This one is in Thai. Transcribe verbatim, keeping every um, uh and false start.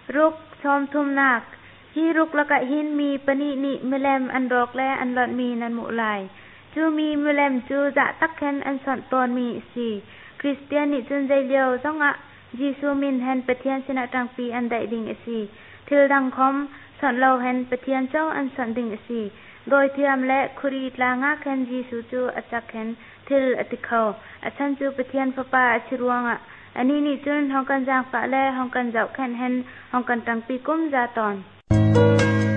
รุกชอมทุมนักฮีรุกละกะหินมีปนินิมแลมอันดอกและอันหลอดมีนันมุลายจูมีมแลมจูจะตักแคนอันสอนตอนมีสิคริสเตียนนิจุนใจเลียวต้องอะยิซูมินแฮนปะเทียนสินะตังปีอันใดดิ่งอสิทิลดังคอมสอนเราแฮนปะเทียนเจ้าอันสอนดิ่งอสิโดยเทียมและคุรีลางะแคนยิซูจูอัจักแคนทิลอติเขาอัชันจูปะเทียนฟะปาอชิรวงอะอันนี้นี่จุนฮองกันจางปะและฮองกันเจ้าแคนแฮนฮองกันตังปีกุมจาตอน